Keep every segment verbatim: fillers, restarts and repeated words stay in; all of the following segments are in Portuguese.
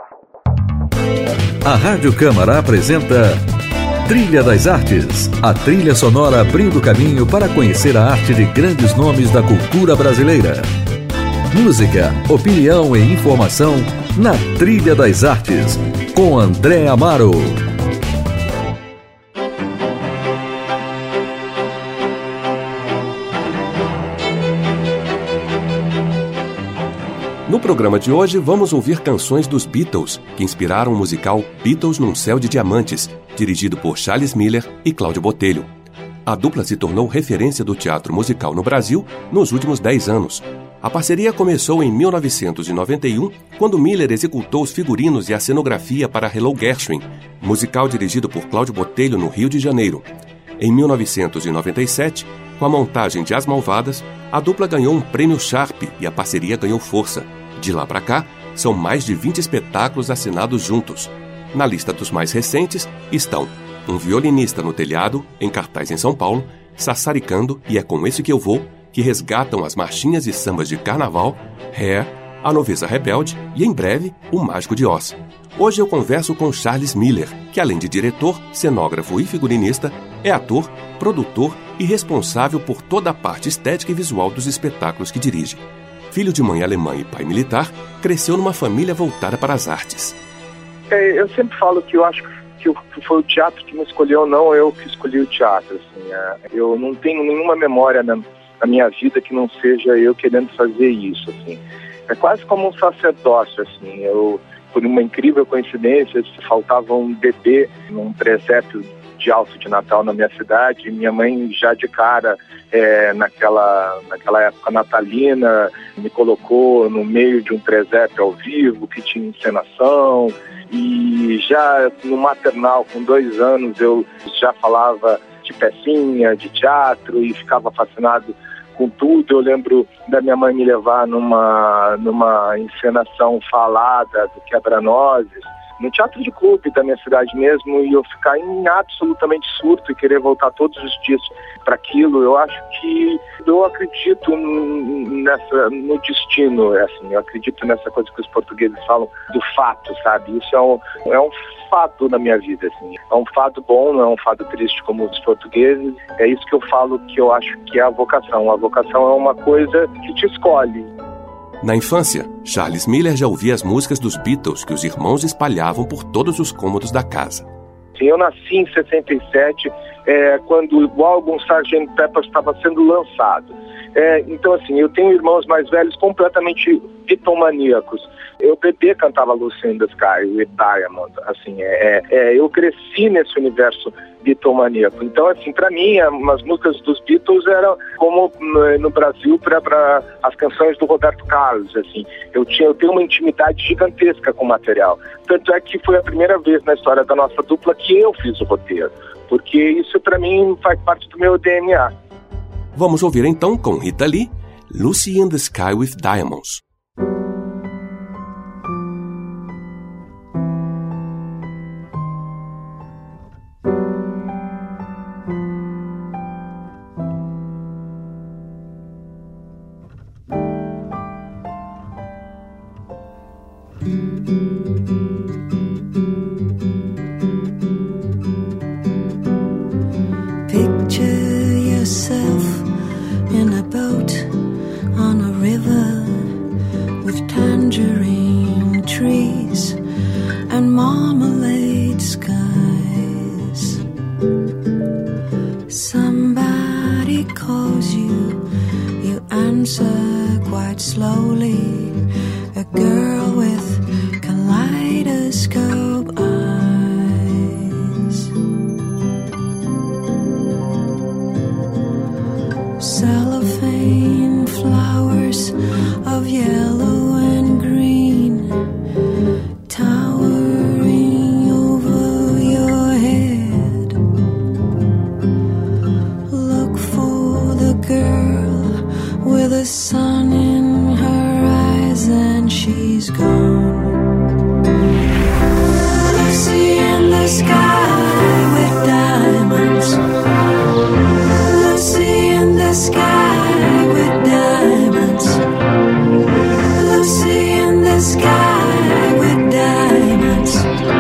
A Rádio Câmara apresenta Trilha das Artes, a trilha sonora abrindo caminho para conhecer a arte de grandes nomes da cultura brasileira. Música, opinião e informação na Trilha das Artes, com André Amaro. No programa de hoje, vamos ouvir canções dos Beatles, que inspiraram o musical Beatles num Céu de Diamantes, dirigido por Charles Miller e Cláudio Botelho. A dupla se tornou referência do teatro musical no Brasil nos últimos dez anos. A parceria começou em mil novecentos e noventa e um, quando Miller executou os figurinos e a cenografia para Hello Gershwin, musical dirigido por Cláudio Botelho no Rio de Janeiro. Em mil novecentos e noventa e sete, com a montagem de As Malvadas, a dupla ganhou um prêmio Sharp e a parceria ganhou força. De lá para cá, são mais de vinte espetáculos assinados juntos. Na lista dos mais recentes estão Um Violinista no Telhado, em cartaz em São Paulo, Sassaricando e É Com Esse Que Eu Vou, que resgatam as marchinhas e sambas de carnaval, Hair, A Noveza Rebelde e, em breve, O Mágico de Oz. Hoje eu converso com Charles Miller, que além de diretor, cenógrafo e figurinista, é ator, produtor e responsável por toda a parte estética e visual dos espetáculos que dirige. Filho de mãe alemã e pai militar, cresceu numa família voltada para as artes. É, eu sempre falo que eu acho que foi o teatro que me escolheu, não eu que escolhi o teatro. Assim, é, eu não tenho nenhuma memória na, na minha vida que não seja eu querendo fazer isso. Assim. É quase como um sacerdócio. Assim. Eu, por uma incrível coincidência, faltava um bebê num presépio de alto de Natal na minha cidade, e minha mãe já de cara, é, naquela, naquela época natalina, me colocou no meio de um presépio ao vivo, que tinha encenação, e já no maternal, com dois anos, eu já falava de pecinha, de teatro, e ficava fascinado com tudo. Eu lembro da minha mãe me levar numa, numa encenação falada do Quebra-Nozes, no teatro de clube da minha cidade mesmo, e eu ficar em absolutamente surto e querer voltar todos os dias para aquilo. Eu acho que eu acredito nessa, no destino, assim, eu acredito nessa coisa que os portugueses falam do fato, sabe? Isso é um, é um fato na minha vida, assim. É um fato bom, não é um fato triste como os portugueses. É isso que eu falo, que eu acho que é a vocação. A vocação é uma coisa que te escolhe. Na infância, Charles Miller já ouvia as músicas dos Beatles que os irmãos espalhavam por todos os cômodos da casa. Eu nasci em sessenta e sete, é, quando o álbum sargento Pepper estava sendo lançado. É, então, assim, eu tenho irmãos mais velhos completamente bitomaníacos. Eu bebê cantava Lucy in the Sky with Diamond. Assim, é, é, eu cresci nesse universo bitomaníaco. Então, assim, para mim, as músicas dos Beatles eram como no Brasil para as canções do Roberto Carlos. Assim, eu, tinha, eu tenho uma intimidade gigantesca com o material. Tanto é que foi a primeira vez na história da nossa dupla que eu fiz o roteiro, porque isso para mim faz parte do meu D N A. Vamos ouvir então com Rita Lee, Lucy in the Sky with Diamonds. Towering diamonds.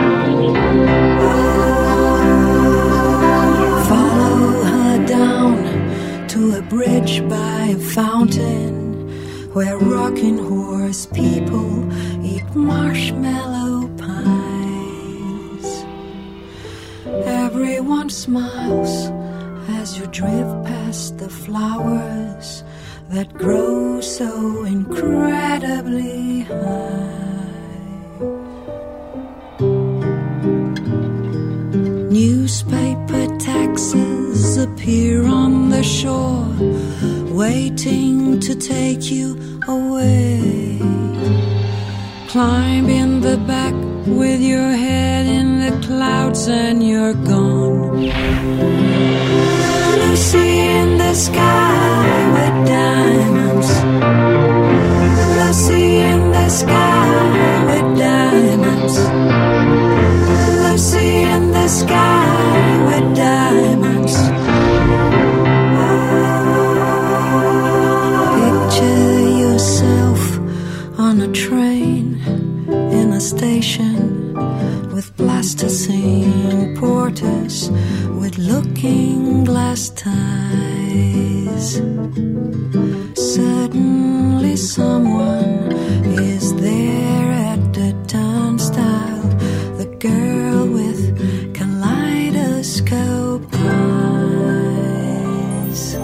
Follow her down to a bridge by a fountain where rocking horse people eat marshmallow pies. Everyone smiles as you drift past the flowers that grow so incredibly high. Newspaper taxis appear on the shore, waiting to take you away. Climb in the back with your head in the clouds and you're gone. Lucy in the sky with diamonds. Lucy in the sky with diamonds. Lucy in the sky with diamonds. Picture yourself on a train in a station with plasticine porters with looking glass ties. Suddenly someone is there at the turnstile, the girl with kaleidoscope eyes.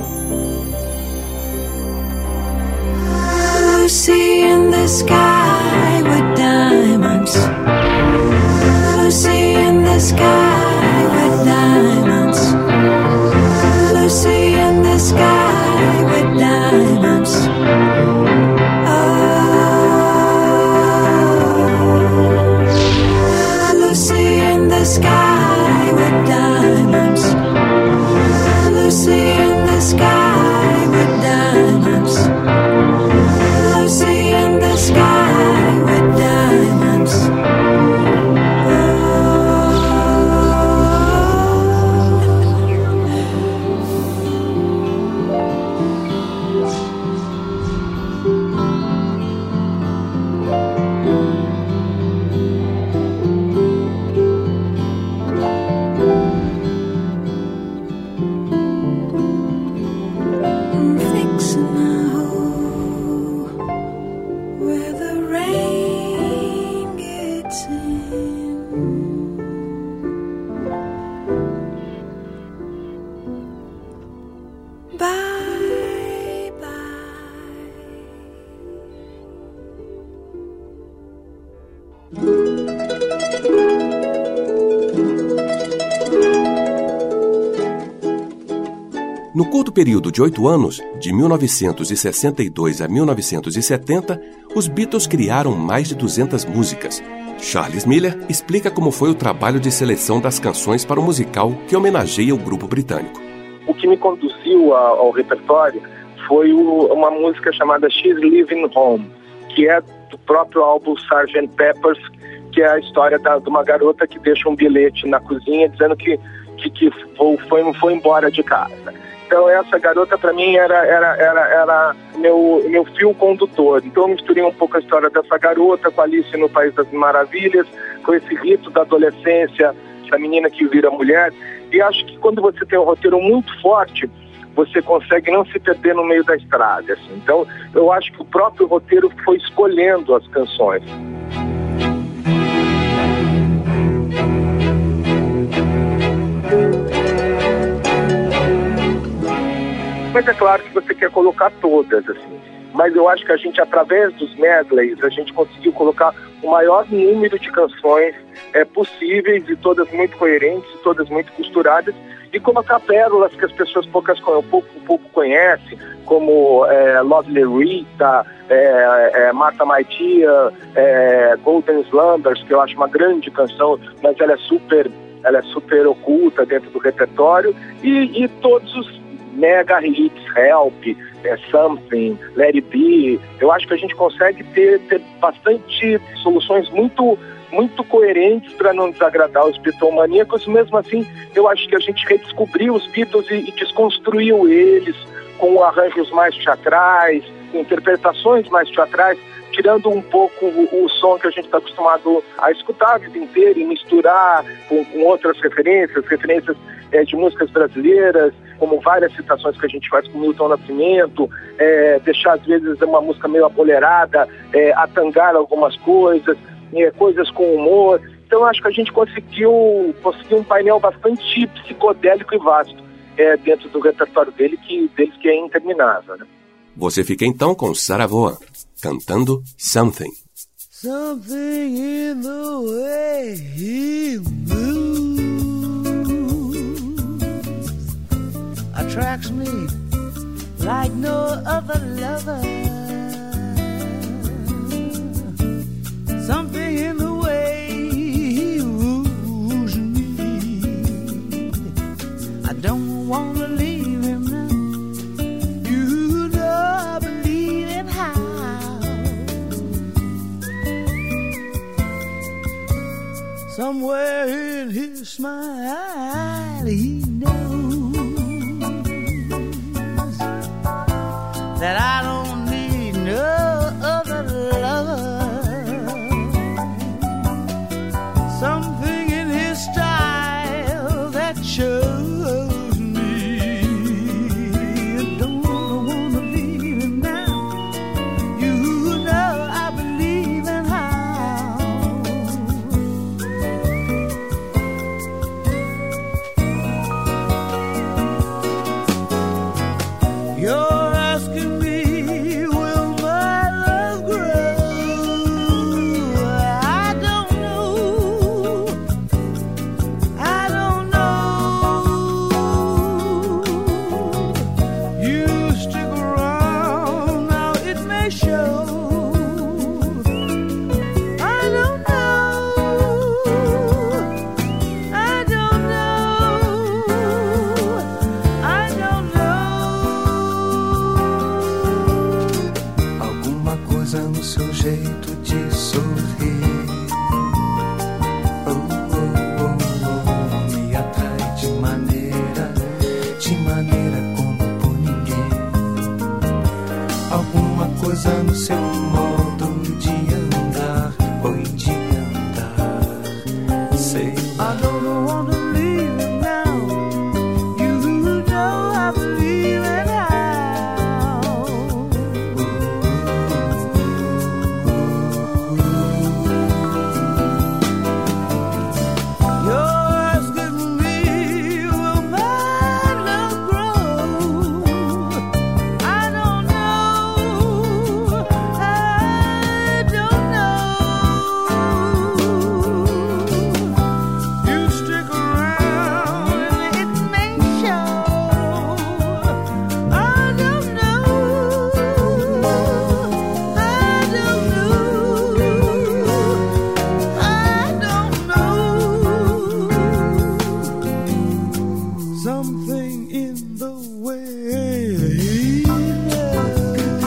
Lucy in the sky with diamonds. Lucy in the sky with diamonds. Lucy in the sky with diamonds. Oh, Lucy in the sky with diamonds. Lucy in the sky with diamonds. Lucy in the sky with diamonds. No curto período de oito anos, de mil novecentos e sessenta e dois a mil novecentos e setenta, os Beatles criaram mais de duzentas músicas. Charles Miller explica como foi o trabalho de seleção das canções para o musical que homenageia o grupo britânico. O que me conduziu ao, ao repertório foi o, uma música chamada She's Leaving Home, que é do próprio álbum sergeant Pepper's, que é a história da, de uma garota que deixa um bilhete na cozinha dizendo que, que, que foi, foi, foi embora de casa. Então essa garota para mim era, era, era, era meu, meu fio condutor. Então eu misturei um pouco a história dessa garota com Alice no País das Maravilhas, com esse rito da adolescência, da menina que vira mulher. E acho que quando você tem um roteiro muito forte, você consegue não se perder no meio da estrada. Assim. Então eu acho que o próprio roteiro foi escolhendo as canções. Mas é claro que você quer colocar todas, assim. Mas eu acho que a gente, através dos medleys, a gente conseguiu colocar o maior número de canções é, possíveis, e todas muito coerentes, todas muito costuradas, e colocar pérolas que as pessoas poucas, pouco, pouco conhecem, como é, Lovely Rita, é, é, Martha My Dear, é, Golden Slumbers, que eu acho uma grande canção, mas ela é super, ela é super oculta dentro do repertório, e, e todos os mega hits, Help, é, Something, Let It Be. Eu acho que a gente consegue ter, ter bastante soluções muito, muito coerentes para não desagradar os Beatlemaníacos. Mesmo assim, eu acho que a gente redescobriu os Beatles e, e desconstruiu eles com arranjos mais teatrais, interpretações mais teatrais tirando um pouco o, o som que a gente está acostumado a escutar a vida inteira e misturar com, com outras referências, referências é, de músicas brasileiras, como várias citações que a gente faz com Milton Nascimento, é, deixar às vezes uma música meio abolerada, é, atangar algumas coisas, é, coisas com humor. Então acho que a gente conseguiu, conseguiu um painel bastante psicodélico e vasto é, dentro do repertório dele, que, deles que é interminável, né? Você fica então com Saravô, cantando Something. Something in the way he moves attracts me like no other lover. Something in the way he woos me. I don't want to leave him now. You know I believe in how somewhere in his smile he knows that I don't need no other lover. Something in his style that shows me I don't want to leave him now. You know I believe in how you're asking me, will my love grow? I don't know. I don't know. You stick around, now it may show. I don't know. I don't know. I don't know. Alguma coisa no seu jeito de sorrir, oh, oh, oh, oh, me atrai de maneira, de maneira como por ninguém. Alguma coisa no seu modo de andar, oi, de andar, sei lá. I don't want to leave him now. You know I believe in how you're asking me, will my love grow? I don't know. I don't know. You stick around and it may show. I don't know. I don't know. I don't know. Something in the way he moves,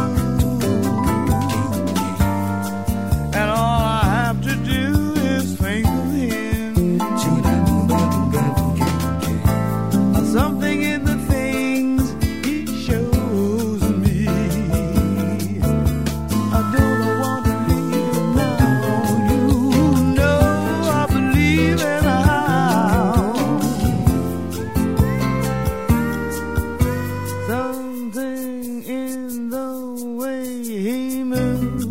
and all I have to do is think of him. Something in the things he shows me. I don't want to leave him now. You know I believe in how something in the way he moves.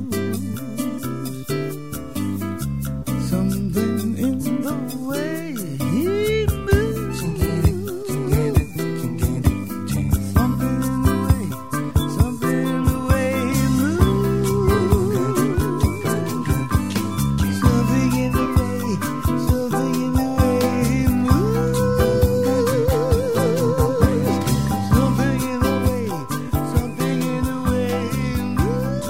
Something in the way he moves. Something in the way, something in the way he moves. Something in the way, something in the way he moves. Something in the way, something in the way he moves.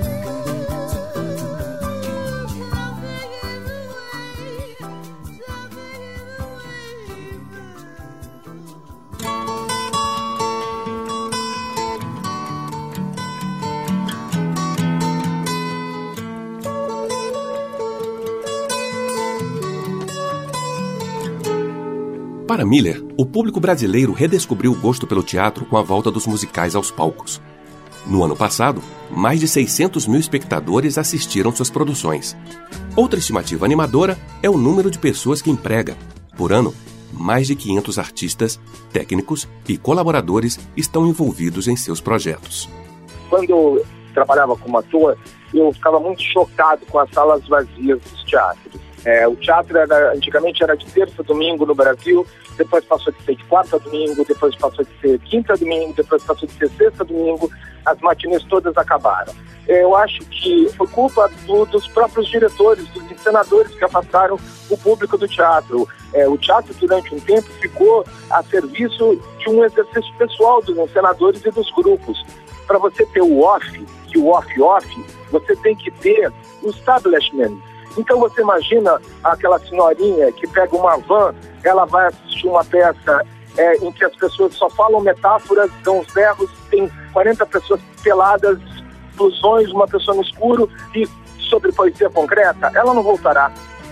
Para Miller, o público brasileiro redescobriu o gosto pelo teatro com a volta dos musicais aos palcos. No ano passado, mais de seiscentos mil espectadores assistiram suas produções. Outra estimativa animadora é o número de pessoas que emprega. Por ano, mais de quinhentos artistas, técnicos e colaboradores estão envolvidos em seus projetos. Quando eu trabalhava como ator, eu ficava muito chocado com as salas vazias dos teatros. É, o teatro era, antigamente era de terça a domingo no Brasil, depois passou de ser de quarta a domingo, depois passou de ser quinta a domingo, depois passou de ser sexta a domingo, as matinês todas acabaram. É, eu acho que foi culpa do, dos próprios diretores, dos encenadores que afastaram o público do teatro. É, o teatro, durante um tempo, ficou a serviço de um exercício pessoal dos encenadores e dos grupos. Para você ter o off, e o off-off, você tem que ter o establishment. Então você imagina aquela senhorinha que pega uma van, ela vai assistir uma peça é, em que as pessoas só falam metáforas, dão os berros, tem quarenta pessoas peladas, explosões, uma pessoa no escuro e sobre poesia concreta, ela não voltará.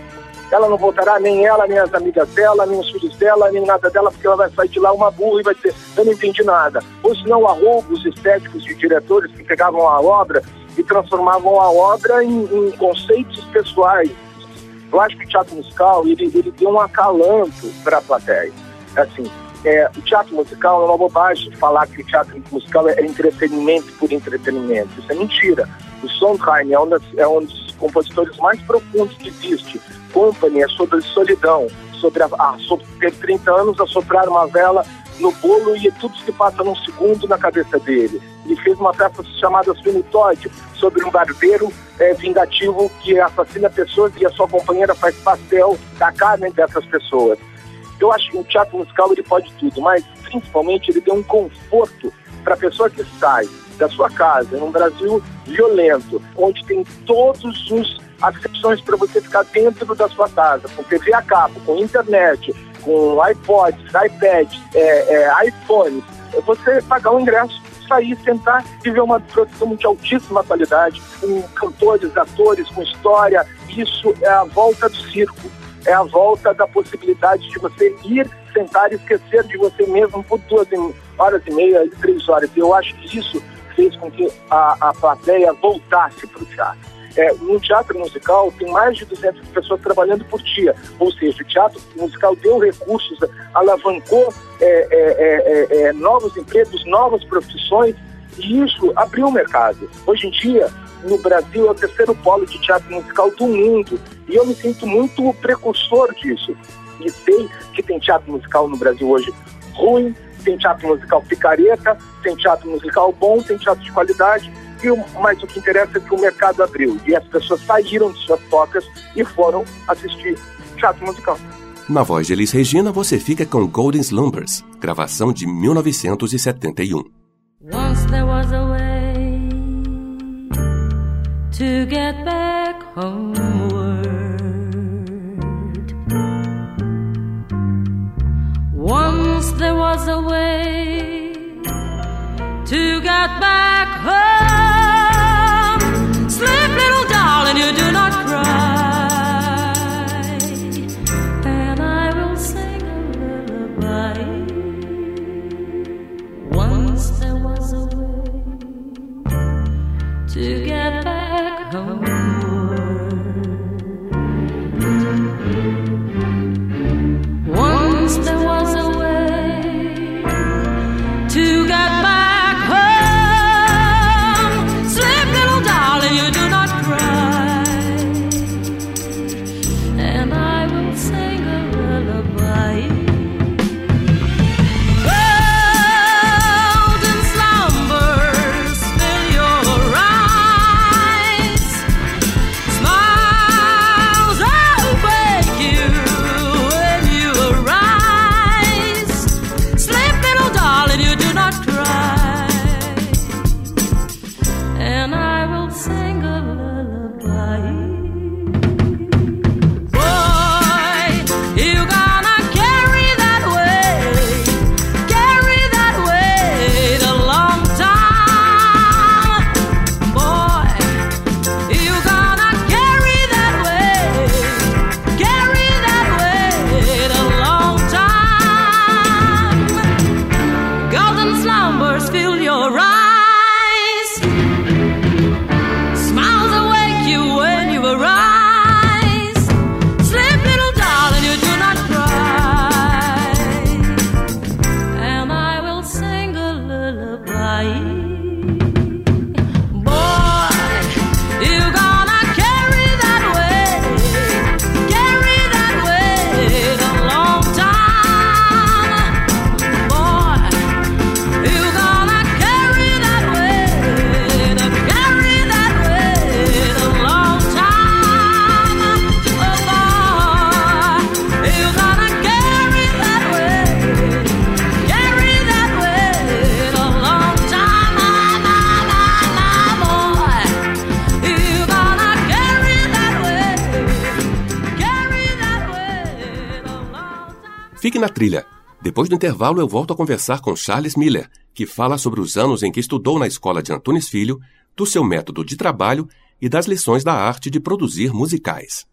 Ela não voltará, nem ela, nem as amigas dela, nem os filhos dela, nem nada dela, porque ela vai sair de lá uma burra e vai dizer, eu não entendi nada. Ou senão arroubos estéticos de diretores que pegavam a obra e transformavam a obra em, em conceitos pessoais. Eu acho que o teatro musical, ele, ele deu um acalanto para a plateia. Assim, é, o teatro musical é uma bobagem falar que o teatro musical é entretenimento por entretenimento. Isso é mentira. O Sondheim é um, das, é um dos compositores mais profundos que existe. Company é sobre solidão, sobre, a, a, sobre ter trinta anos, a soprar uma vela no bolo e tudo se passa num segundo na cabeça dele. Ele fez uma peça chamada Sweeney Todd, sobre um barbeiro é, vingativo que assassina pessoas e a sua companheira faz pastel da carne dessas pessoas. Eu acho que o teatro musical ele pode tudo, mas principalmente ele deu um conforto para a pessoa que sai da sua casa, num Brasil violento, onde tem todos os as opções para você ficar dentro da sua casa, com T V a cabo, com internet, com iPods, iPads, é, é, iPhones. Você pagar o ingresso, sair, sentar e ver uma produção de altíssima qualidade, com cantores, atores, com história. Isso é a volta do circo, é a volta da possibilidade de você ir, sentar e esquecer de você mesmo por duas horas e meia, três horas. E eu acho que isso fez com que a, a plateia voltasse para o teatro. É, no teatro musical tem mais de duzentas pessoas trabalhando por dia, ou seja, o teatro musical deu recursos, alavancou é, é, é, é, novos empregos, novas profissões, e isso abriu o mercado. Hoje em dia, no Brasil, é o terceiro polo de teatro musical do mundo, e eu me sinto muito precursor disso. E sei que tem teatro musical no Brasil hoje ruim, tem teatro musical picareta, tem teatro musical bom, tem teatro de qualidade, mas o que interessa é que o mercado abriu e as pessoas saíram de suas tocas e foram assistir teatro musical. Na voz de Elis Regina, você fica com Golden Slumbers, gravação de mil novecentos e setenta e um. Once there was a way to get back homeward. Once there was a way to get back home. Sleep, little darling, you do not cry, and I will sing a lullaby. Once there was a way to get back homeward. Once there was a way to get back home. Fique na trilha. Depois do intervalo eu volto a conversar com Charles Miller, que fala sobre os anos em que estudou na escola de Antunes Filho, do seu método de trabalho e das lições da arte de produzir musicais.